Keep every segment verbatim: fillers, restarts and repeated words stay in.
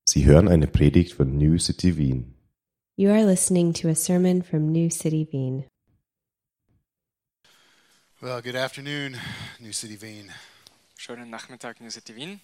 Sie hören eine Predigt von New City Wien. You are listening to a sermon from New City Wien. Well, good afternoon, New City Wien. Schönen Nachmittag, New City Wien.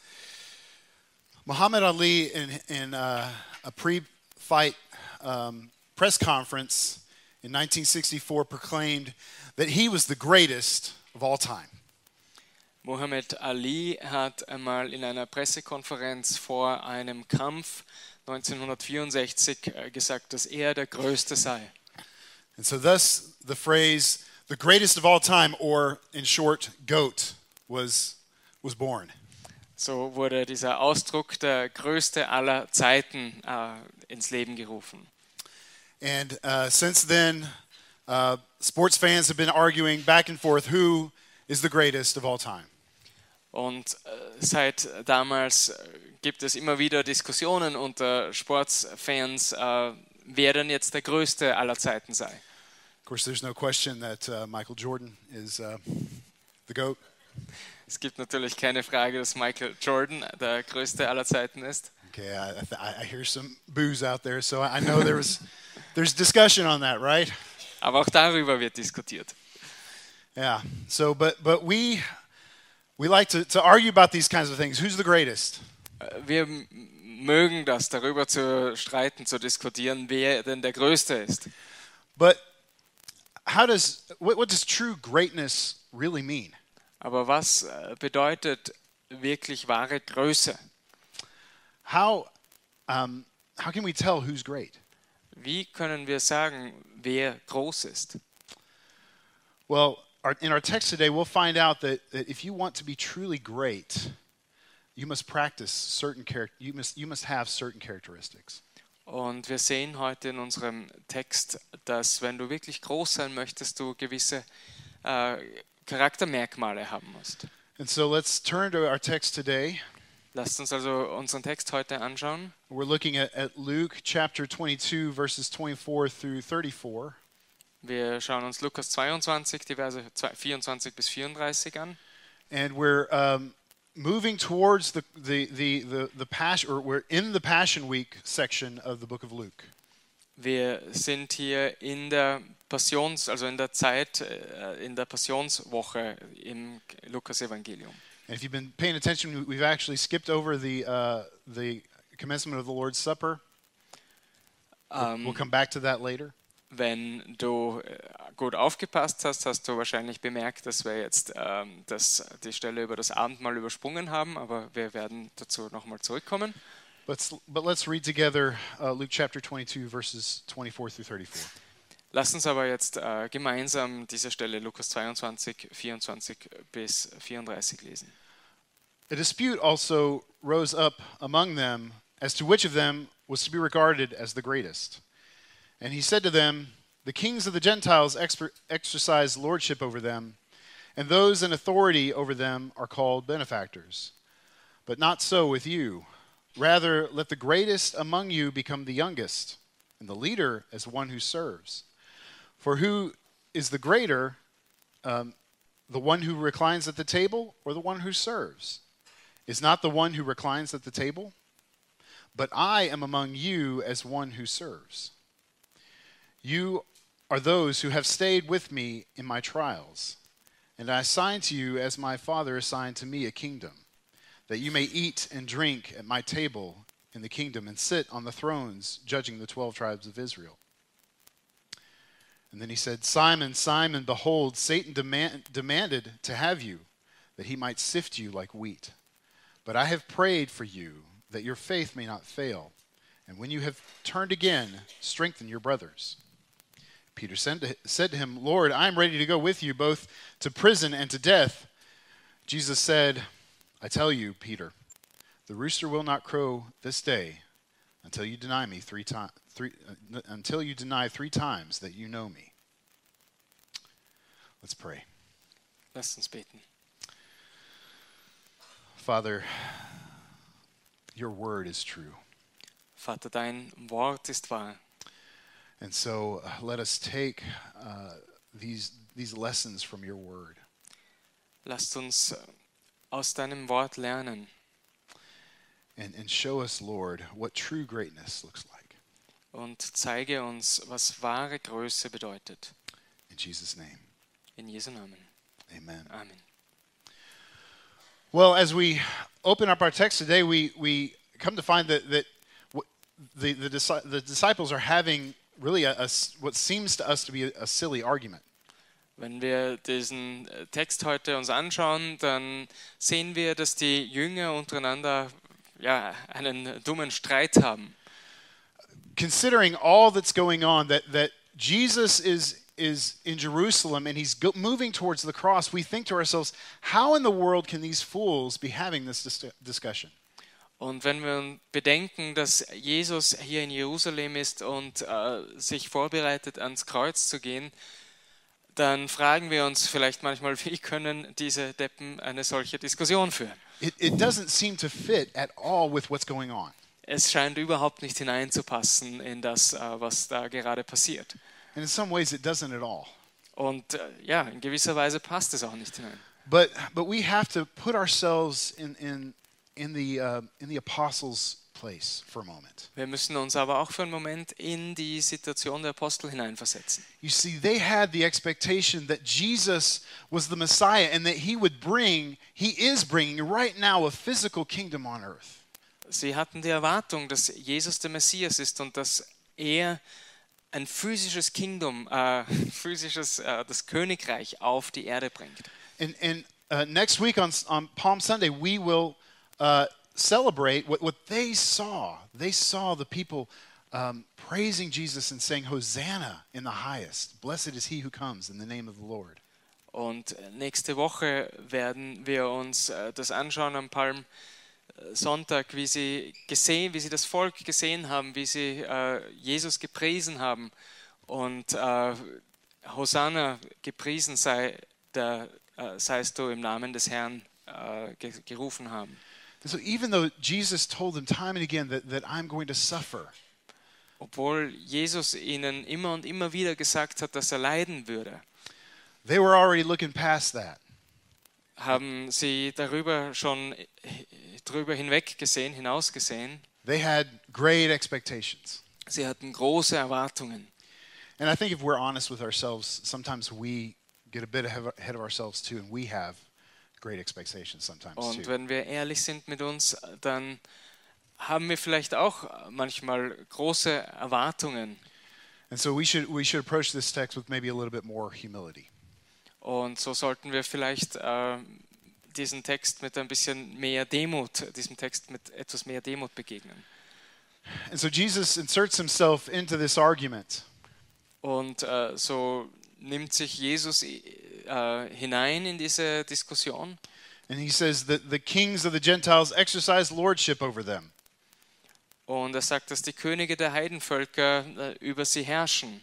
Muhammad Ali, in, in uh, a pre-fight um, press conference in nineteen sixty-four, proclaimed that he was the greatest of all time. Muhammad Ali hat einmal in einer Pressekonferenz vor einem Kampf neunzehnhundertvierundsechzig gesagt, dass er der Größte sei. And so thus the phrase, the greatest of all time, or in short, GOAT, was, was born. So wurde dieser Ausdruck, der Größte aller Zeiten, äh, ins Leben gerufen. And uh, since then, uh, sports fans have been arguing back and forth who is the greatest of all time. Und äh, seit damals äh, gibt es immer wieder Diskussionen unter Sportsfans, äh, wer denn jetzt der Größte aller Zeiten sei. Of course, there's no question that uh, Michael Jordan is uh, the GOAT. Es gibt natürlich keine Frage, dass Michael Jordan der Größte aller Zeiten ist. Okay, I, I, I hear some boos out there, so I know there was there's discussion on that, right? Aber auch darüber wird diskutiert. Yeah. So, but but we we like to, to argue about these kinds of things. Who's the greatest? Wir m- mögen das, darüber zu streiten, zu diskutieren, wer denn der Größte ist. But how does what, what does true greatness really mean? Aber was äh, bedeutet wirklich wahre Größe? How um, how can we tell who's great? Wie können wir sagen, wer groß ist? Well, our, in our text today, we'll find out that, that if you want to be truly great, you must practice certain char- you must you must have certain characteristics. Und wir sehen heute in unserem Text, dass wenn du wirklich groß sein möchtest, du gewisse äh, Charaktermerkmale haben musst. And so let's turn to our text today. Lasst uns also unseren Text heute anschauen. We're looking at, at Luke chapter twenty-two, verses twenty-four through thirty-four. Wir schauen uns Lukas zweiundzwanzig, die Verse vierundzwanzig bis vierunddreißig an. And we're um, moving towards the, the, the, the, the passion, or we're in the Passion Week section of the book of Luke. Wir sind hier in der Passions, also in der Zeit, äh, in der Passionswoche im Lukas-Evangelium. And if you've been paying attention, we've actually skipped over the, uh, the commencement of the Lord's Supper. We'll, Ähm, we'll come back to that later. Wenn du äh, gut aufgepasst hast, hast du wahrscheinlich bemerkt, dass wir jetzt ähm, das, die Stelle über das Abendmahl übersprungen haben, aber wir werden dazu nochmal zurückkommen. Let's, but let's read together uh, Luke chapter twenty-two, verses twenty-four through thirty-four. Lasst uns aber jetzt äh, gemeinsam diese Stelle Lukas zweiundzwanzig, vierundzwanzig bis vierunddreißig lesen. A dispute also rose up among them as to which of them was to be regarded as the greatest. And he said to them, the kings of the Gentiles exper- exercise lordship over them, and those in authority over them are called benefactors. But not so with you. Rather, let the greatest among you become the youngest, and the leader as one who serves. For who is the greater, um, the one who reclines at the table or the one who serves? Is not the one who reclines at the table? But I am among you as one who serves. You are those who have stayed with me in my trials, and I assign to you as my Father assigned to me a kingdom, that you may eat and drink at my table in the kingdom and sit on the thrones judging the twelve tribes of Israel. And then he said, Simon, Simon, behold, Satan demand, demanded to have you, that he might sift you like wheat. But I have prayed for you, that your faith may not fail. And when you have turned again, strengthen your brothers. Peter said to, said to him, Lord, I am ready to go with you both to prison and to death. Jesus said, I tell you, Peter, the rooster will not crow this day until you deny me three times. Three, uh, until you deny three times that you know me. Let's pray. Lasst uns beten. Father, your word is true. Vater, dein Wort ist wahr. And so uh, let us take uh, these, these lessons from your word. Lasst uns aus deinem Wort lernen. and, and show us, Lord, what true greatness looks like. Und zeige uns, was wahre Größe bedeutet. In Jesus' name, In Jesu Namen. amen. Amen. Well, as we open up our text today, we, we come to find that, that w- the, the, disci- the disciples are having really a, a s- what seems to us to be a, a silly argument. Wenn wir diesen Text heute uns anschauen, dann sehen wir, dass die Jünger untereinander ja, einen dummen Streit haben. Considering all that's going on, that, that Jesus is, is in Jerusalem and he's go- moving towards the cross, we think to ourselves, how in the world can these fools be having this dis- discussion? Und wenn wir bedenken, dass Jesus hier in Jerusalem ist und äh, sich vorbereitet, ans Kreuz zu gehen, dann fragen wir uns vielleicht manchmal, wie können diese Deppen eine solche Diskussion führen? It, it doesn't seem to fit at all with what's going on. Es scheint überhaupt nicht hineinzupassen in das, äh, was da gerade passiert. And in some ways, it doesn't at all. Und äh, ja, in gewisser Weise passt es auch nicht hinein. But, but we have to put ourselves in, in, in, the, uh, in the apostles' place for a moment. Wir müssen uns aber auch für einen Moment in die Situation der Apostel hineinversetzen. You see, they had the expectation that Jesus was the Messiah and that he would bring, he is bringing right now a physical kingdom on earth. Sie hatten die Erwartung, dass Jesus der Messias ist und dass er ein physisches Kingdom, äh, physisches äh, das Königreich auf die Erde bringt. And, and uh, next week on, on Palm Sunday, we will uh, celebrate what, what they saw. They saw the people um, praising Jesus and saying, Hosanna in the highest. Blessed is he who comes in the name of the Lord. Und nächste Woche werden wir uns äh, das anschauen am Palmsonntag, wie sie gesehen, wie sie das Volk gesehen haben, wie sie äh, Jesus gepriesen haben und äh, Hosanna gepriesen sei, der, äh, seist du im Namen des Herrn äh, ge- gerufen haben. And so even though Jesus told them time and again that, that I'm going to suffer, Obwohl Jesus ihnen immer und immer wieder gesagt hat, dass er leiden würde, they were already looking past that. haben sie darüber schon äh, drüber hinweg gesehen, hinausgesehen. They had great expectations. Sie hatten große Erwartungen. And I think if we're honest with ourselves, sometimes we get a bit ahead of ourselves too, and we have great expectations sometimes Und too. wenn wir ehrlich sind mit uns, dann haben wir vielleicht auch manchmal große Erwartungen. And so we should we should approach this text with maybe a little bit more humility. Und so sollten wir vielleicht äh, diesen Text mit ein bisschen mehr Demut, diesem Text mit etwas mehr Demut begegnen. And so Jesus inserts himself into this argument. Und äh, so nimmt sich Jesus äh, hinein in diese Diskussion. And he says that the kings of the Gentiles exercise lordship over them. Und er sagt, dass die Könige der Heidenvölker äh, über sie herrschen.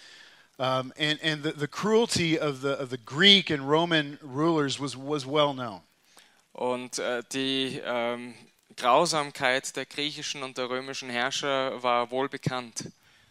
Um, and and the, the cruelty of the, of the Greek and Roman rulers was, was well known. Und äh, die ähm, Grausamkeit der griechischen und der römischen Herrscher war wohl bekannt.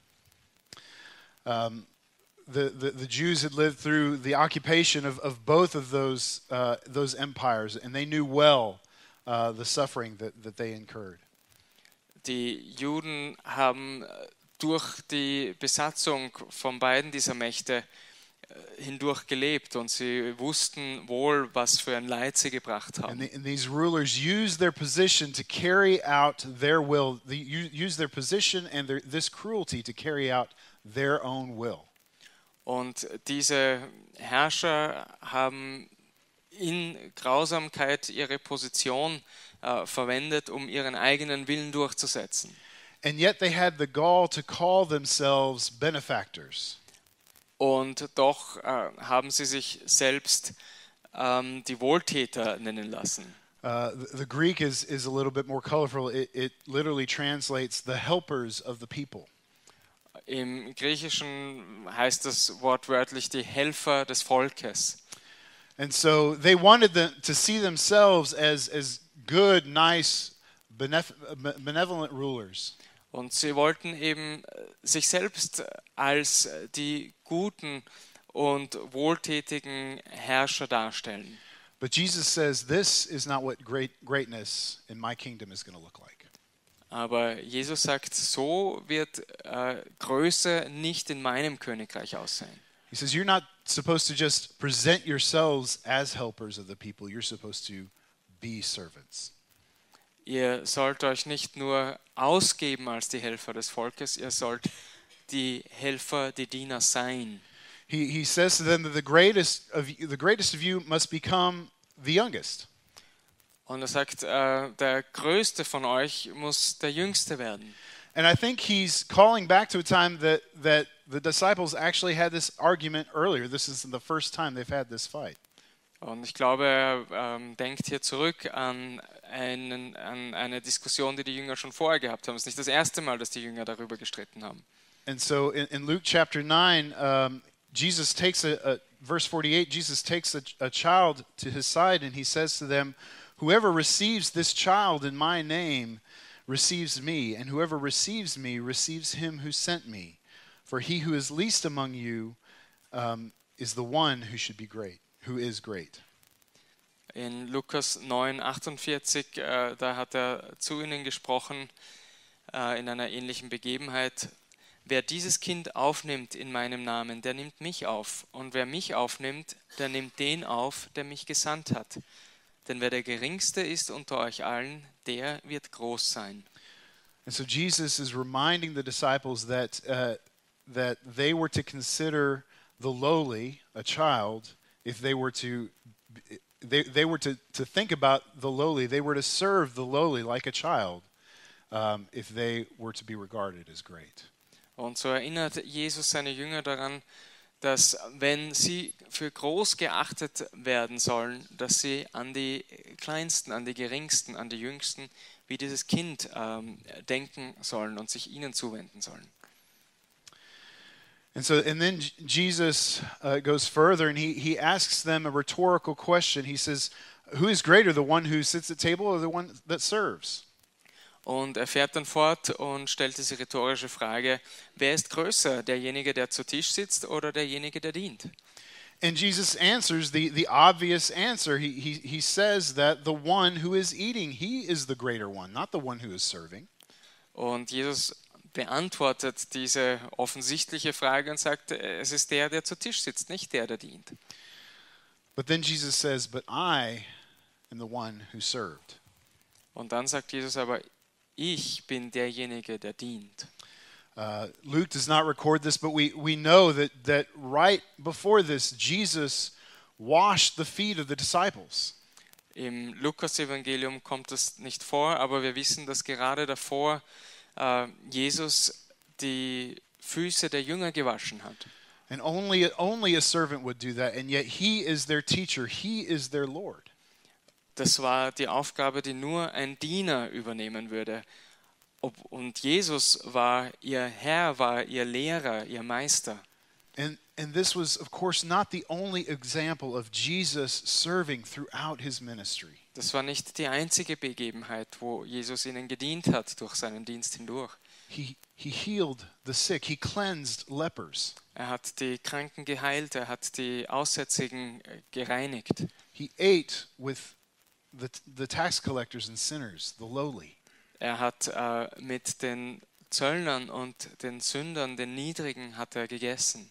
Um, the, the, the Jews had lived through the occupation of, of both of those, uh, those empires, and they knew well uh, the suffering that, that they incurred. Die Juden haben äh, durch die Besatzung von beiden dieser Mächte äh, hindurch gelebt und sie wussten wohl, was für ein Leid sie gebracht And, haben. the, and these rulers used their position to carry out their will, they u- used their position and their, this cruelty to carry out their own will. Und diese Herrscher haben in Grausamkeit ihre Position äh, verwendet, um ihren eigenen Willen durchzusetzen. And yet they had the gall to call themselves benefactors. Und doch äh, haben sie sich selbst ähm, die Wohltäter nennen lassen. Uh, the, the Greek is, is a little bit more colorful. It, it literally translates the helpers of the people. Im Griechischen heißt das wortwörtlich die Helfer des Volkes. And so they wanted them to see themselves as, as good, nice, benef- benevolent rulers. Und sie wollten eben äh, sich selbst als äh, die guten und wohltätigen Herrscher darstellen. But Jesus says, this is not what great greatness in my kingdom is going to look like. Aber Jesus sagt, so wird äh, Größe nicht in meinem Königreich aussehen. He says, you're not supposed to just present yourselves as helpers of the people. You're supposed to be servants. Ihr sollt euch nicht nur ausgeben als die Helfer des Volkes, ihr sollt die Helfer, die Diener sein. He, he says to them that the greatest of you, the greatest of you must become the youngest. Und er sagt, äh, der Größte von euch muss der Jüngste werden. And I think he's calling back to a time that, that the disciples actually had this argument earlier. This is the first time they've had this fight. Und ich glaube, er ähm, denkt hier zurück an, einen, an eine Diskussion, die die Jünger schon vorher gehabt haben. Es ist nicht das erste Mal, dass die Jünger darüber gestritten haben. And so in, in Luke chapter nine, um, Jesus takes a, a verse forty-eight, Jesus takes a, a child to his side and he says to them, whoever receives this child in my name receives me, and whoever receives me receives him who sent me. For he who is least among you um, is the one who should be great, who is great. In Lukas neun achtundvierzig, äh, da hat er zu ihnen gesprochen, äh, in einer ähnlichen Begebenheit. Wer dieses Kind aufnimmt in meinem Namen, der nimmt mich auf. Und wer mich aufnimmt, der nimmt den auf, der mich gesandt hat. Denn wer der Geringste ist unter euch allen, der wird groß sein. And so Jesus is reminding the disciples that uh, that they were to consider the lowly a child if they were to they they were to to think about the lowly. They were to serve the lowly like a child um, if they were to be regarded as great. Und so erinnert Jesus seine Jünger daran, dass wenn sie für groß geachtet werden sollen, dass sie an die Kleinsten, an die Geringsten, an die Jüngsten, wie dieses Kind ähm, denken sollen und sich ihnen zuwenden sollen. And so, and then Jesus uh, goes further and he, he asks them a rhetorical question. He says, who is greater, the one who sits at table or the one that serves? Und er fährt dann fort und stellt diese rhetorische Frage, wer ist größer, derjenige, der zu Tisch sitzt oder derjenige, der dient? And Jesus answers the, the obvious answer. He, he, he says that the one who is eating, he is the greater one, not the one who is serving. Und Jesus beantwortet diese offensichtliche Frage und sagt, es ist der, der zu Tisch sitzt, nicht der, der dient. But then Jesus says, but I am the one who served. Und dann sagt Jesus aber, ich bin derjenige, der dient. Uh, Luke does not record this, but we, we know that, that right before this, Jesus washed the feet of the disciples. Im Lukas-Evangelium kommt das nicht vor, aber wir wissen, dass gerade davor äh, Jesus die Füße der Jünger gewaschen hat. And only, only a servant would do that, and yet he is their teacher, he is their Lord. Das war die Aufgabe, die nur ein Diener übernehmen würde. Ob, und Jesus war ihr Herr, war ihr Lehrer, ihr Meister. And, and this was, of course, not the only example of Jesus serving throughout his ministry. Das war nicht die einzige Begebenheit, wo Jesus ihnen gedient hat durch seinen Dienst hindurch. He, he healed the sick, he cleansed lepers. Er hat die Kranken geheilt, er hat die Aussätzigen gereinigt. He ate with the, the tax collectors and sinners, the lowly. Er hat äh, mit den Zöllnern und den Sündern, den Niedrigen, hat er gegessen.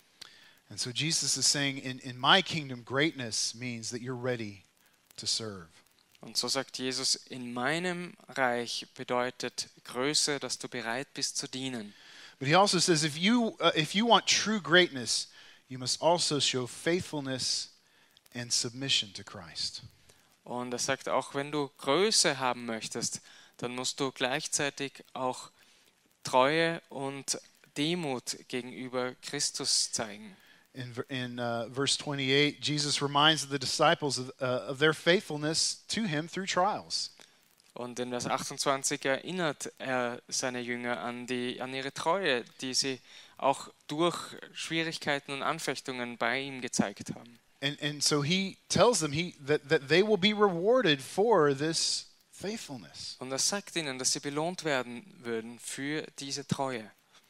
And so Jesus is saying, in, in my kingdom, greatness means that you're ready to serve. Und so sagt Jesus, in meinem Reich bedeutet Größe, dass du bereit bist zu dienen. But he also says, if you, uh, if you want true greatness, you must also show faithfulness and submission to Christ. Und er sagt auch, wenn du Größe haben möchtest, dann musst du gleichzeitig auch Treue und Demut gegenüber Christus zeigen. In, in uh, verse twenty-eight, Jesus reminds the disciples of, uh, of their faithfulness to him through trials. Und in Vers achtundzwanzig erinnert er seine Jünger an, die, an ihre Treue, die sie auch durch Schwierigkeiten und Anfechtungen bei ihm gezeigt haben. And, and so he tells them he, that, that they will be rewarded for this faithfulness. Und er sagt ihnen, dass sie belohnt werden würden für diese Treue.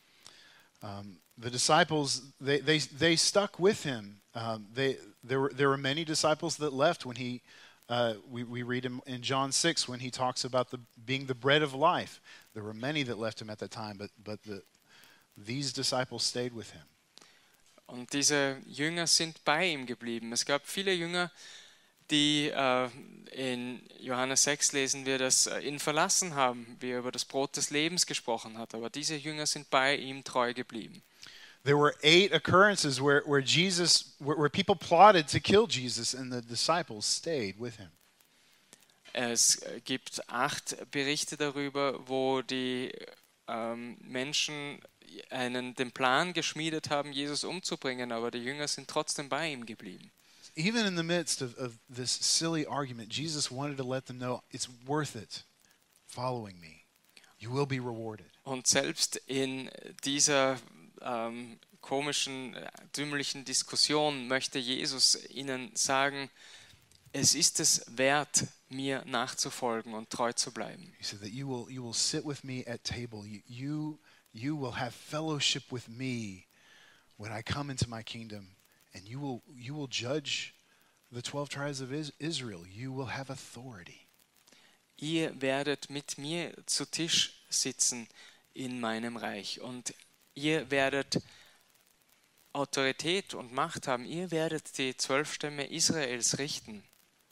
Um, the disciples, they, they, they stuck with him. Um, they, there, were, there were many disciples that left when he Uh, we, we read him in John six when he talks about the, being the bread of life. There were many that left him at that time, but, but the, these disciples stayed with him. Und diese Jünger sind bei ihm geblieben. Es gab viele Jünger, die äh, in Johannes sechs lesen wir, dass äh, ihn verlassen haben, wie er über das Brot des Lebens gesprochen hat. Aber diese Jünger sind bei ihm treu geblieben. There were eight occurrences where, where Jesus, where, where people plotted to kill Jesus, and the disciples stayed with him. Es gibt acht Berichte darüber, wo die ähm, Menschen einen, den Plan geschmiedet haben, Jesus umzubringen, aber die Jünger sind trotzdem bei ihm geblieben. Even in the midst of, of this silly argument, Jesus wanted to let them know it's worth it following me. You will be rewarded. Und selbst in dieser ähm, komischen, dümmlichen Diskussion möchte Jesus ihnen sagen, es ist es wert, mir nachzufolgen und treu zu bleiben. He said that you will you will sit with me at table. You you, you will have fellowship with me when I come into my kingdom, and you will you will judge the twelve tribes of Israel. You will have authority. Ihr werdet mit mir zu Tisch sitzen in meinem Reich und ihr werdet Autorität und Macht haben. Ihr werdet die zwölf Stämme Israels richten.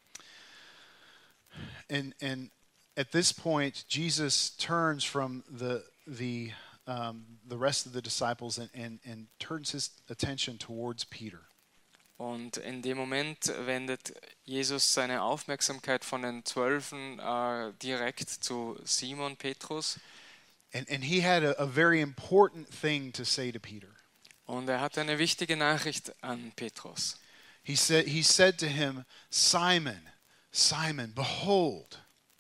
And and at this point, Jesus turns from the the um, the rest of the disciples and, and and turns his attention towards Peter. Und in dem Moment wendet Jesus seine Aufmerksamkeit von den Zwölfen äh, direkt zu Simon Petrus. And and he had a, a very important thing to say to Peter. Und er hat eine wichtige Nachricht an Petrus. He said he said to him, Simon, Simon, behold.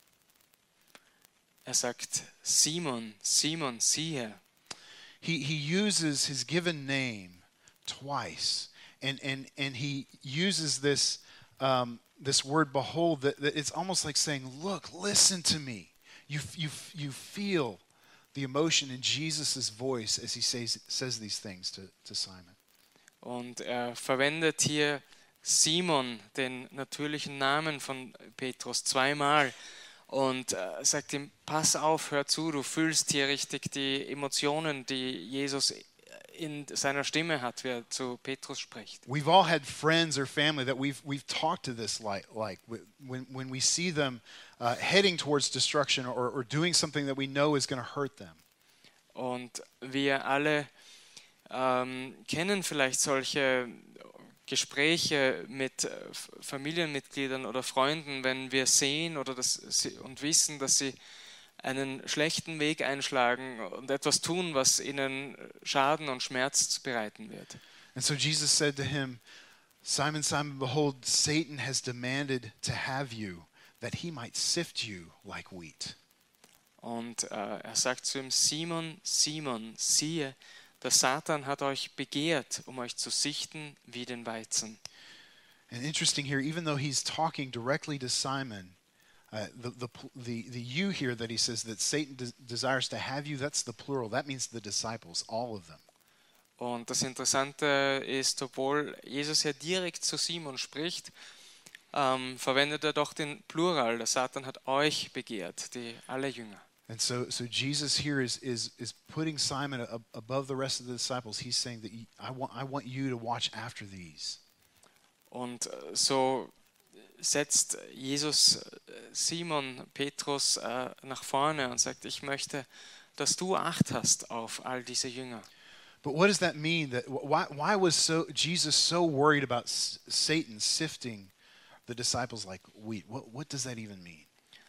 Er sagt, Simon, Simon, siehe. He he uses his given name twice, and and and he uses this um, this word behold that, that it's almost like saying, look, listen to me. You you you feel the emotion in Jesus' voice as he says says these things to to Simon. Und er verwendet hier Simon, den natürlichen Namen von Petrus, zweimal und äh, sagt ihm, pass auf, hör zu, du fühlst hier richtig die Emotionen, die Jesus in seiner Stimme hat, wie er zu Petrus spricht. We've all had friends or family that we've we've talked to this like like when when we see them uh, heading towards destruction or or doing something that we know is going to hurt them. Und wir alle ähm, kennen vielleicht solche Gespräche mit Familienmitgliedern oder Freunden, wenn wir sehen oder das, und wissen, dass sie einen schlechten Weg einschlagen und etwas tun, was ihnen Schaden und Schmerz bereiten wird. And so Jesus said to him, Simon, Simon, behold, Satan has demanded to have you, that he might sift you like wheat. Und äh, er sagt zu ihm, Simon, Simon, siehe, der Satan hat euch begehrt, um euch zu sichten wie den Weizen. And interesting here, even though he's talking directly to Simon, uh, the, the, the, the you here that he says that Satan de- desires to have you, that's the plural. That means the disciples, all of them. Und das Interessante ist, obwohl Jesus ja direkt zu Simon spricht, ähm, verwendet er doch den Plural. Der Satan hat euch begehrt, die alle Jünger. And so, so Jesus here is is is putting Simon ab- above the rest of the disciples. He's saying that you, I want I want you to watch after these. Und äh, so setzt Jesus äh, Simon Petrus äh, nach vorne und sagt, ich möchte, dass du Acht hast auf all diese Jünger. But what does that mean? That why why was so Jesus so worried about S- Satan sifting the disciples like wheat? What what does that even mean?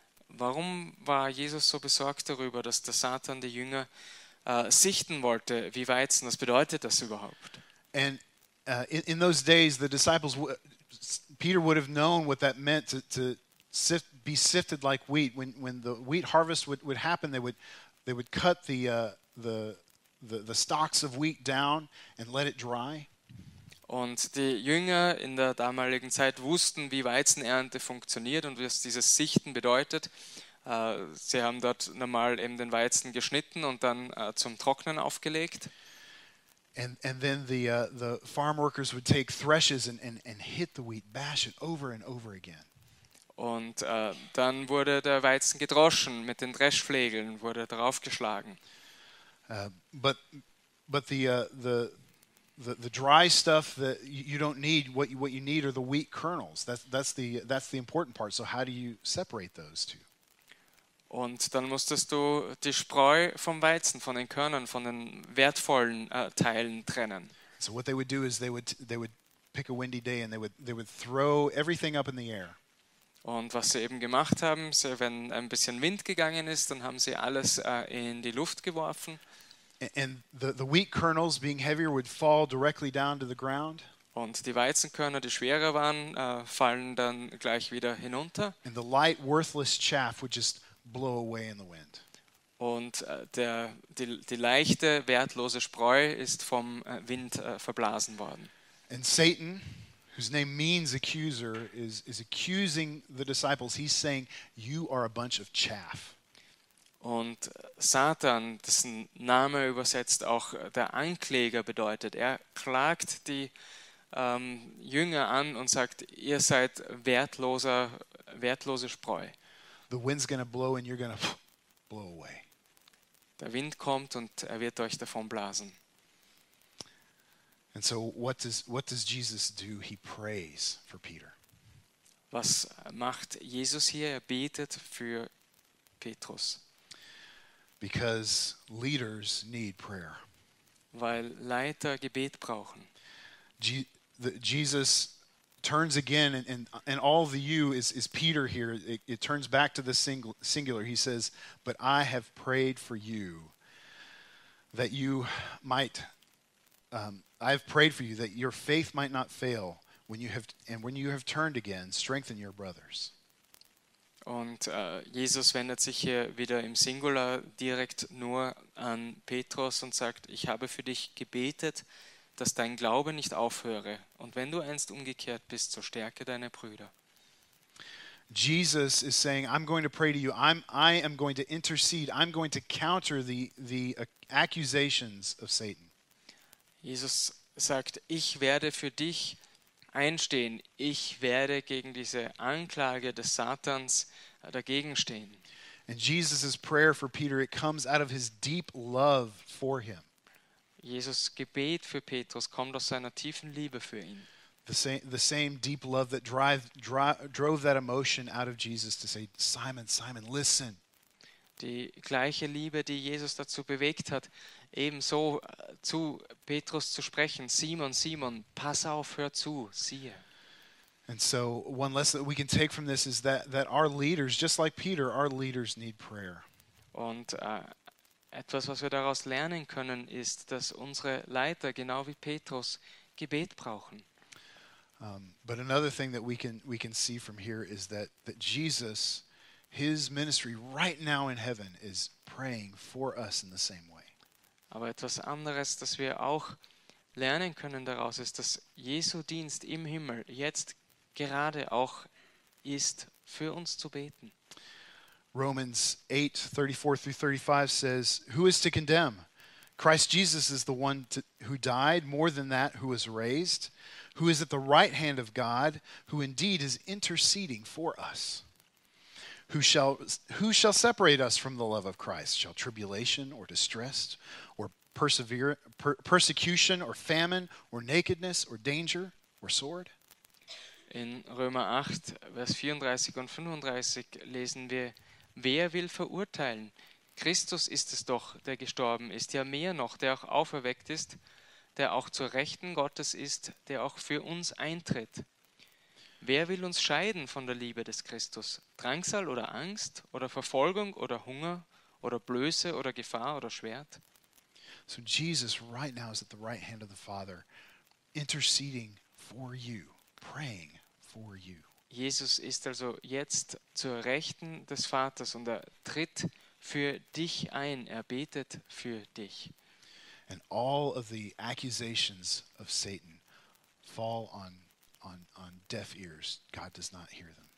Warum war Jesus so besorgt darüber, dass der Satan die Jünger äh, sichten wollte wie Weizen? Was bedeutet das überhaupt? And uh, in, in those days, the disciples, w- Peter would have known what that meant to, to sift, be sifted like wheat. When when the wheat harvest would, would happen, they would they would cut the uh, the, the the stalks of wheat down and let it dry. Und die Jünger in der damaligen Zeit wussten, wie Weizenernte funktioniert und was dieses Sichten bedeutet. Äh, Sie haben dort normal eben den Weizen geschnitten und dann äh, zum Trocknen aufgelegt. And and then the uh, the farm workers would take threshes and, and, and hit the wheat, bash it over and over again. Und äh, dann wurde der Weizen gedroschen, mit den Dreschflegeln wurde draufgeschlagen. Uh, but but the uh, the the the dry stuff that you, you don't need, what you, what you need are the wheat kernels. That's that's the that's the important part. So how do you separate those two? Und dann musstest du die Spreu vom Weizen, von den Körnern, von den wertvollen äh, Teilen trennen. So what they would do is they would they would pick a windy day and they would they would throw everything up in the air. Und was sie eben gemacht haben, sie, wenn ein bisschen Wind gegangen ist, dann haben sie alles äh, in die Luft geworfen. And the, the wheat kernels, being heavier, would fall directly down to the ground. Und die Weizenkörner, die schwerer waren, äh, fallen dann gleich wieder hinunter. And the light, worthless chaff would just blow away in the wind. Und äh, der, die, die leichte, wertlose Spreu ist vom äh, Wind äh, verblasen worden. And Satan, whose name means accuser, is, is accusing the disciples. He's saying, you are a bunch of chaff. Und Satan, dessen Name übersetzt auch der Ankläger bedeutet, er klagt die ähm, Jünger an und sagt, ihr seid wertloser, wertlose Spreu. The wind's going to blow and you're going to blow away. Der Wind kommt und er wird euch davon blasen. And so what does what does Jesus do? He prays for Peter. Was macht Jesus hier? Er betet für Petrus. Because leaders need prayer. Weil Leiter Gebet brauchen. Je, the, Jesus turns again, and, and, and all the you is, is Peter here. It, it turns back to the single, singular. He says, but I have prayed for you that you might, um, I have prayed for you that your faith might not fail when you have, and when you have turned again, strengthen your brothers. Und äh, Jesus wendet sich hier wieder im Singular direkt nur an Petrus und sagt, ich habe für dich gebetet, dass dein Glaube nicht aufhöre. Und wenn du einst umgekehrt bist, so stärke deine Brüder. Jesus is saying, I'm going to pray to you. I'm, I am going to intercede. I'm going to counter the, the accusations of Satan. Jesus sagt, ich werde für dich einstehen. Ich werde gegen diese Anklage des Satans dagegen stehen. And Jesus' prayer for Peter, it comes out of his deep love for him. Jesus' Gebet für Petrus kommt aus seiner tiefen Liebe für ihn. The same, the same deep love that drive, drive, drove that emotion out of Jesus to say, Simon, Simon, listen. Die gleiche Liebe, die Jesus dazu bewegt hat, ebenso zu Petrus zu sprechen. Simon, Simon, pass auf, hör zu, siehe. And so one lesson that we can take from this is that, that our leaders, just like Peter, our leaders need prayer. Und äh, etwas, was wir daraus lernen können, ist, dass unsere Leiter, genau wie Petrus, Gebet brauchen. Um, but another thing that we can we can see from here is that that Jesus, his ministry right now in heaven is praying for us in the same way. Aber etwas anderes, das wir auch lernen können daraus, ist, dass Jesu Dienst im Himmel jetzt gerade auch ist, für uns zu beten. Romans eight thirty-four through thirty-five says, "Who is to condemn? Christ Jesus is the one to, who died, more than that, who was raised, who is at the right hand of God, who indeed is interceding for us. Who shall who shall separate us from the love of Christ? Shall tribulation or distress or persevere, per, persecution or famine or nakedness or danger or sword?" In Römer acht, Vers vierunddreißig und fünfunddreißig lesen wir, wer will verurteilen? Christus ist es doch, der gestorben ist, ja mehr noch, der auch auferweckt ist, der auch zur Rechten Gottes ist, der auch für uns eintritt. Wer will uns scheiden von der Liebe des Christus? Drangsal oder Angst oder Verfolgung oder Hunger oder Blöße oder Gefahr oder Schwert? So Jesus right now is at the right hand of the Father, interceding for you, praying for you. Jesus ist also jetzt zur Rechten des Vaters und er tritt für dich ein, er betet für dich. And all of the accusations of Satan fall on, on, on deaf ears. God does not hear them.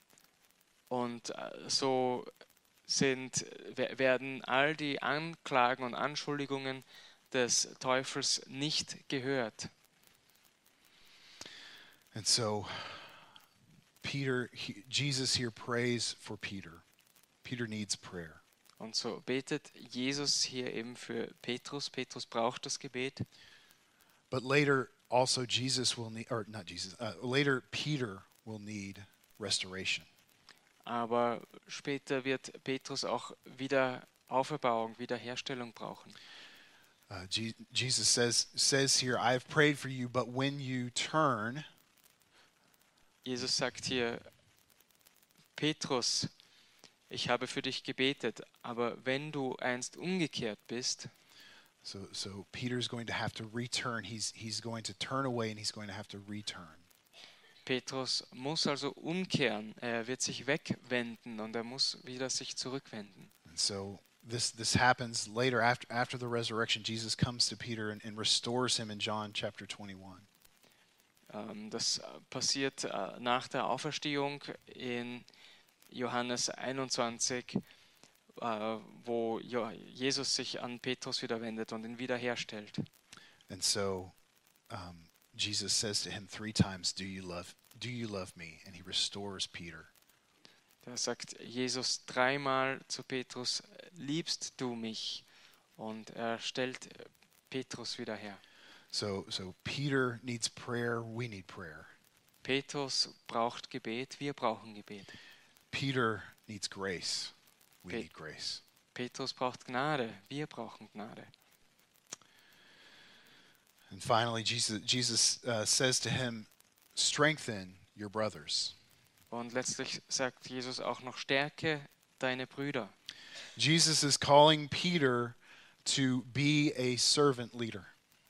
Und äh, so sind, werden all die Anklagen und Anschuldigungen des Teufels nicht gehört. And so Peter, he, Jesus here prays for Peter. Peter needs prayer. Und so betet Jesus hier eben für Petrus. Petrus braucht das Gebet. But later, also Jesus will need, or not Jesus, uh, later Peter will need restoration. Aber später wird Petrus auch wieder Auferbauung, Wiederherstellung brauchen. Uh, Je- Jesus says says here, I have prayed for you, but when you turn, Jesus sagt hier, Petrus, ich habe für dich gebetet, aber wenn du einst umgekehrt bist, so so Peter's going to have to return. He's he's going to turn away and he's going to have to return. Petrus muss also umkehren, er wird sich wegwenden und er muss wieder sich zurückwenden. And so this this happens later after after the resurrection. Jesus comes to Peter and, and restores him in John chapter twenty-one. Ähm, Das äh, passiert äh, nach der Auferstehung in Johannes einundzwanzig, äh, wo Jo- Jesus sich an Petrus wieder wendet und ihn wiederherstellt. And so um, Jesus says to him three times, "Do you love do you love me?" And he restores Peter. Da sagt Jesus dreimal zu Petrus, liebst du mich? Und er stellt Petrus wieder her. So so Peter needs prayer, we need prayer. Petrus braucht Gebet, wir brauchen Gebet. Peter needs grace. We Pe- need grace. Petrus braucht Gnade, wir brauchen Gnade. And finally Jesus Jesus uh, says to him, "Strengthen your brothers." Und letztlich sagt Jesus auch noch, stärke deine Brüder. Jesus is calling Peter to be a servant leader.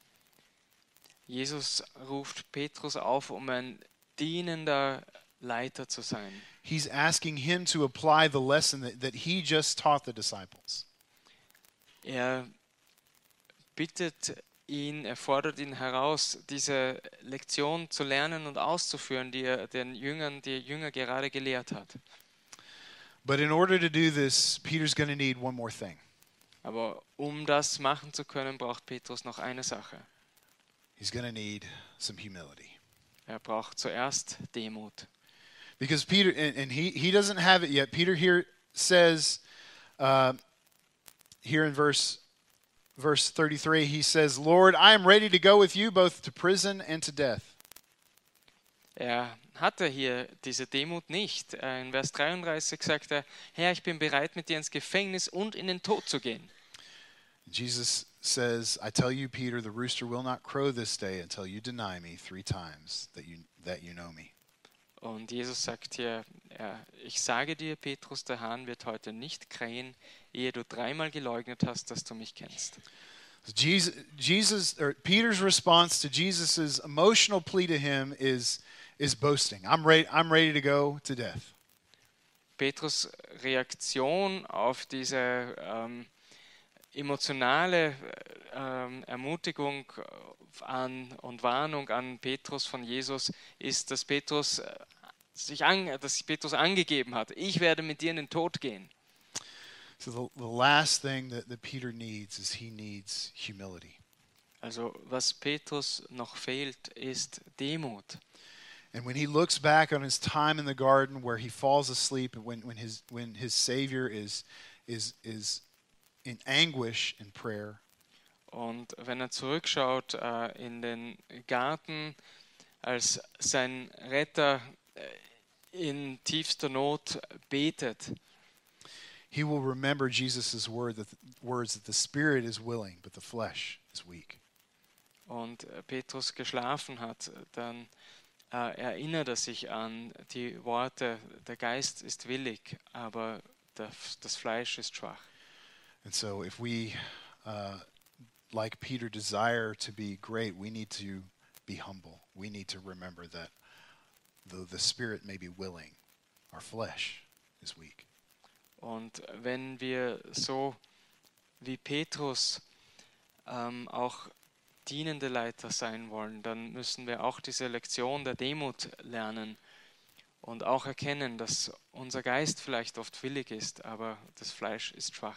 Jesus ruft Petrus auf, um ein dienender Leiter zu sein. He's asking him to apply the lesson that, that he just taught the disciples. Er bittet ihn, er fordert ihn heraus, diese Lektion zu lernen und auszuführen, die er den Jüngern, die Jünger gerade gelehrt hat. But in order to do this, Peter's going to need one more thing. Aber um das machen zu können, braucht Petrus noch eine Sache. He's going to need some humility. Er braucht zuerst Demut. Because Peter, and, and he, he doesn't have it yet. Peter here says, uh, here in verse verse thirty-three, he says, "Lord, I am ready to go with you both to prison and to death." Er hatte hier diese Demut nicht. Äh, In Vers dreiunddreißig sagt er, Herr, ich bin bereit, mit dir ins Gefängnis und in den Tod zu gehen. Jesus says, "I tell you, Peter, the rooster will not crow this day until you deny me three times that you that you know me." Und Jesus sagt hier, ja, ich sage dir, Petrus, der Hahn wird heute nicht krähen, ehe du dreimal geleugnet hast, dass du mich kennst. So Jesus, Jesus, or Peter's response to Jesus's emotional plea to him is is boasting. I'm ready. I'm ready to go to death. Petrus' Reaktion auf diese ähm, emotionale ähm, Ermutigung an und Warnung an Petrus von Jesus ist, dass Petrus äh, sich an, dass Petrus angegeben hat, ich werde mit dir in den Tod gehen. So the, the last thing that, that Peter needs is he needs humility. Also was Petrus noch fehlt, ist Demut. And when he looks back on his time in the garden where he falls asleep and when, when his when his Savior is is is in anguish in prayer, Und wenn er zurückschaut äh, in den Garten, als sein Retter äh, in tiefster Not betet, he will remember Jesus' word that words that the spirit is willing, but the flesh is weak. und äh, Petrus geschlafen hat, dann äh, erinnert er sich an die Worte, der Geist ist willig, aber der, das Fleisch ist schwach. And so if we uh, like Peter desire to be great, we need to be humble. We need to remember that though the spirit may be willing, our flesh is weak. Und wenn wir so wie Petrus ähm, auch dienende Leiter sein wollen, dann müssen wir auch diese Lektion der Demut lernen und auch erkennen, dass unser Geist vielleicht oft willig ist, aber das Fleisch ist schwach.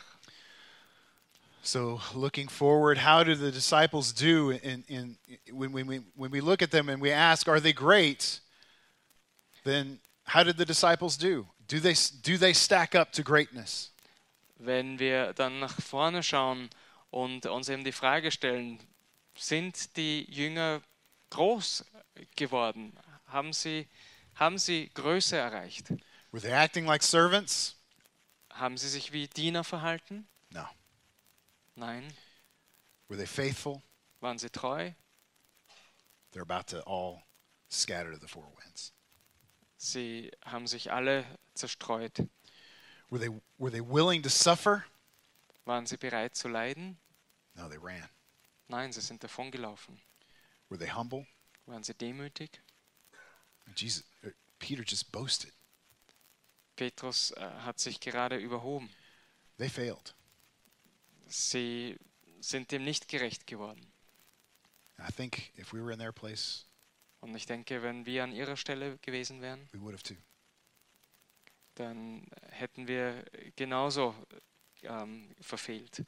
So looking forward, how do the disciples do in, in when, when, we, when we look at them and we ask, are they great? Then how did the disciples do? Do they, do they stack up to greatness? Wenn wir dann nach vorne schauen und uns eben die Frage stellen, sind die Jünger groß geworden? Haben sie, haben sie Größe erreicht? Were they acting like servants? Haben sie sich wie Diener verhalten? No. Nein. Were they faithful? Waren sie treu? They're about to all scatter to the four winds. Sie haben sich alle zerstreut. Were they, were they willing to suffer? Waren sie bereit zu leiden? No, they ran. Nein, sie sind davongelaufen. Were they humble? Waren sie demütig? Jesus, er, Peter just boasted. Petrus äh, hat sich gerade überhoben. They failed. Sie sind dem nicht gerecht geworden. And I think if we were in their place, Und ich denke, wenn wir an ihrer Stelle gewesen wären, we would have too. dann hätten wir genauso ähm, verfehlt.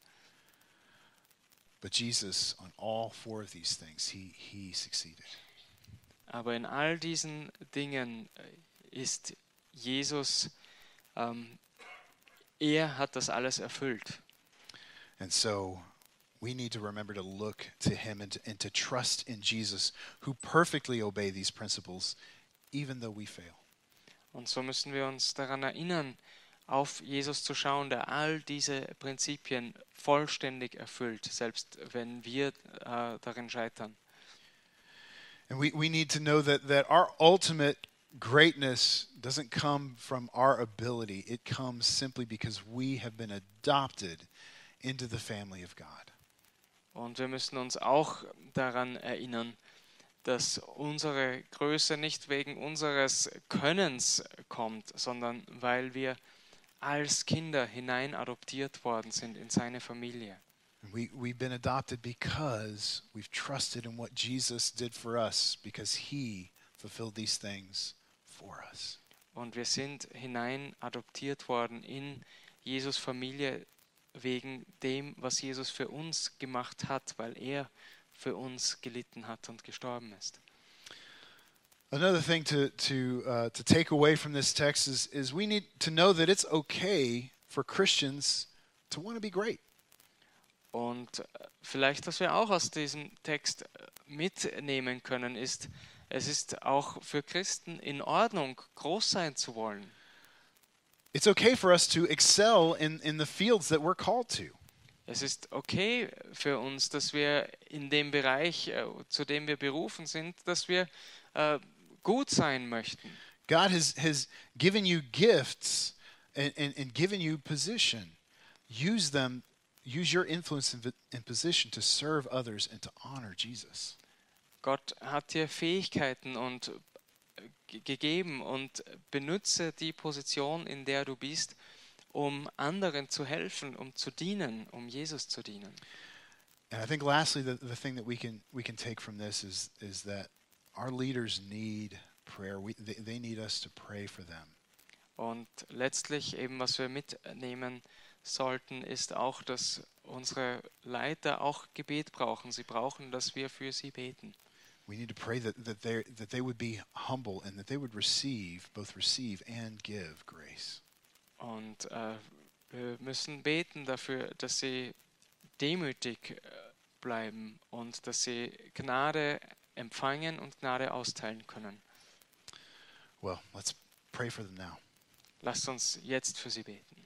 But Jesus, on all four of these things, he, he succeeded. Aber in all diesen Dingen ist Jesus, ähm, er hat das alles erfüllt. And so we need to remember to look to him and to, and to trust in Jesus, who perfectly obey these principles, even though we fail. Und so müssen wir uns daran erinnern, auf Jesus zu schauen, der all diese Prinzipien vollständig erfüllt, selbst wenn wir äh, darin scheitern. And we, we need to know that, that our ultimate greatness doesn't come from our ability. It comes simply because we have been adopted into the family of God. Und wir müssen uns auch daran erinnern, dass unsere Größe nicht wegen unseres Könnens kommt, sondern weil wir als Kinder hinein adoptiert worden sind in seine Familie. We, we've been adopted because we've trusted in what Jesus did for us, because he fulfilled these things for us. Und wir sind hinein adoptiert worden in Jesus' Familie wegen dem, was Jesus für uns gemacht hat, weil er für uns gelitten hat und gestorben ist. Another thing to to uh, to take away from this text is is we need to know that it's okay for Christians to want to be great. Und vielleicht, was wir auch aus diesem Text mitnehmen können, ist, es ist auch für Christen in Ordnung, groß sein zu wollen. It's okay for us to excel in, in the fields that we're called to. Es ist okay für uns, dass wir in dem Bereich, zu dem wir berufen sind, dass wir äh, gut sein möchten. God has, has given you gifts and, and, and given you position. Use them, use your influence and, and position to serve others and to honor Jesus. Gott hat dir Fähigkeiten und g- gegeben und benutze die Position, in der du bist, um anderen zu helfen, um zu dienen, um Jesus zu dienen. And I think lastly, the, the thing that we can we can take from this is is that our leaders need prayer. We, they, they need us to pray for them. Und letztlich eben, was wir mitnehmen sollten, ist auch, dass unsere Leiter auch Gebet brauchen. Sie brauchen, dass wir für sie beten. We need to pray that that they that they would be humble and that they would receive, both receive and give grace. Und äh, wir müssen beten dafür, dass sie demütig äh, bleiben und dass sie Gnade empfangen und Gnade austeilen können. Well, let's pray for them now. Lasst uns jetzt für sie beten.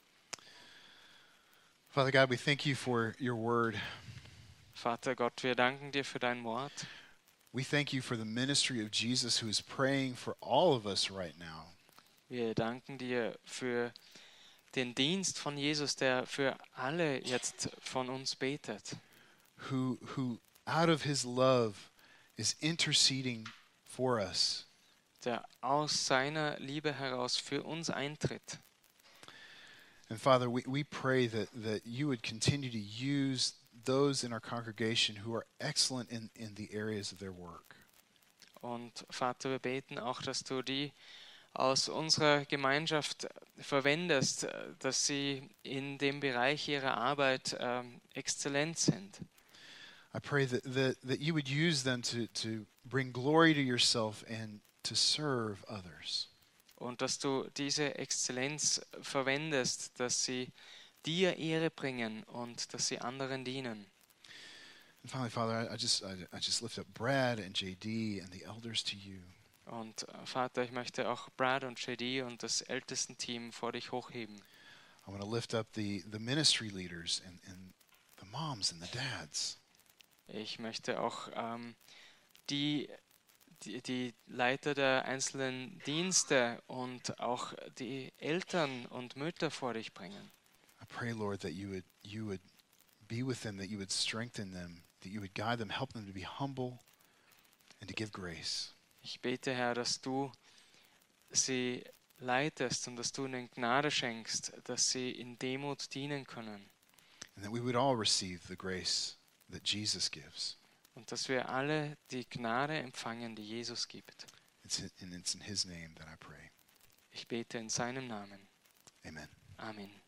Father God, we thank you for your word. Vater Gott, wir danken dir für dein Wort. We thank you for the ministry of Jesus, who is praying for all of us right now. Wir danken dir für den Dienst von Jesus, der für alle jetzt von uns betet. Who who out of his love is interceding for us. Der aus seiner Liebe heraus für uns eintritt. And Father, we, we pray that, that you would continue to use those in our congregation who are excellent in, in the areas of their work. Und Vater, wir beten auch, dass du die aus unserer Gemeinschaft verwendest, dass sie in dem Bereich ihrer Arbeit ähm, exzellent sind. I pray that, that, that you would use them to, to bring glory to yourself and to serve others. und dass du diese Exzellenz verwendest, dass sie dir Ehre bringen und dass sie anderen dienen. And finally, Father, I, I just I, I just lift up Brad and J D and the elders to you. Und äh, Vater, ich möchte auch Brad und J D und das Ältestenteam vor dich hochheben. I want to lift up the, the ministry leaders and, and the moms and the dads. Ich möchte auch ähm, die, die, die Leiter der einzelnen Dienste und auch die Eltern und Mütter vor dich bringen. I pray, Lord, that you would you would be with them, that you would strengthen them, that you would guide them, help them to be humble and to give grace. Ich bete, Herr, dass du sie leitest und dass du ihnen Gnade schenkst, dass sie in Demut dienen können. And that we would all receive the grace that Jesus gives. Und dass wir alle die Gnade empfangen, die Jesus gibt. It's in, and it's in his name that I pray. Ich bete in seinem Namen. Amen. Amen.